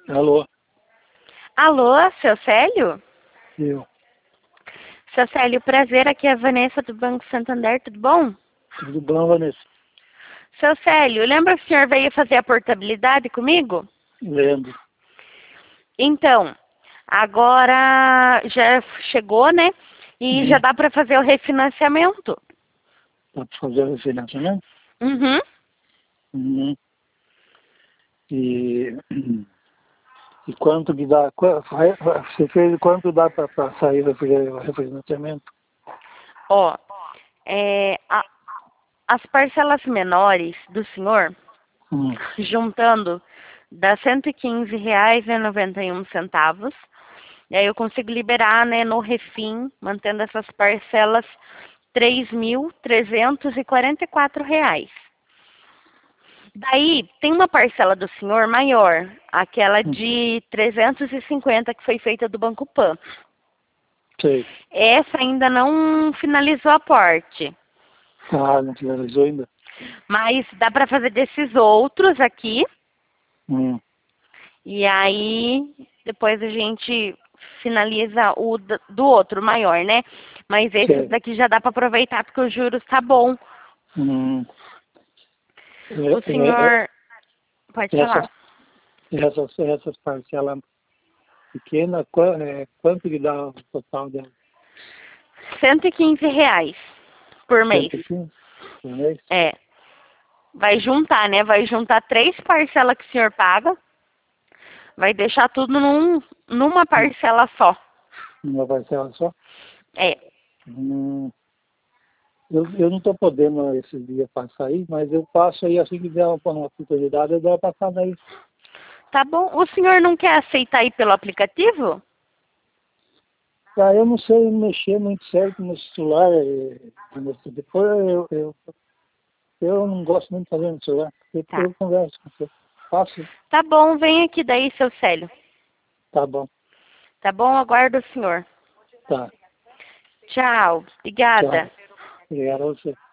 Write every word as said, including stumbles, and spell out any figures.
Alô, Alô, seu Célio? eu. Seu Célio, prazer, aqui é a Vanessa do Banco Santander, tudo bom? Tudo bom, Vanessa? Seu Célio, lembra que o senhor veio fazer a portabilidade comigo? Lembro. Então, agora já chegou, né? E já Hum, dá para fazer o refinanciamento. Dá para fazer o refinanciamento? Uhum. Hum. E, e quanto que dá? qua- vai- vai- Você fez quanto dá para sair do refri- refinanciamento? Ó, é, a- as parcelas menores do senhor, Hum, juntando, dá cento e quinze reais e noventa e um centavos. E aí eu consigo liberar, né, no Refim, mantendo essas parcelas, três mil trezentos e quarenta e quatro reais. Daí tem uma parcela do senhor maior, aquela hum, de trezentos e cinquenta que foi feita do Banco Pan. sei. Essa ainda não finalizou a porte, Ah, não finalizou ainda? mas dá para fazer desses outros aqui. Hum, E aí depois a gente finaliza o d- do outro maior, né? Mas esse sei. daqui já dá para aproveitar porque o juros tá bom. Hum, O é, é, é, senhor pode essas, falar. essas, essas parcelas pequenas, qua- é, quanto que dá o total dela? cento e quinze reais por mês. cento e quinze por mês? É. Vai juntar, né? Vai juntar três parcelas que o senhor paga. Vai deixar tudo num, numa Hum, parcela só. Uma parcela só? É. Hum, Eu, eu não estou podendo esses dias passar aí, mas eu passo aí assim que der uma, uma oportunidade, eu dou uma passada aí. Tá bom. O senhor não quer aceitar aí pelo aplicativo? Ah, eu não sei mexer muito certo no celular. eh, nesse- Depois eu, eu, eu não gosto muito de fazer no celular. Depois Tá. eu converso com você. Passo? Tá bom, vem aqui daí, seu Célio. Tá bom. Tá bom? Aguardo o senhor. Tá. Tchau. Tchau. Obrigada. Obrigado a você.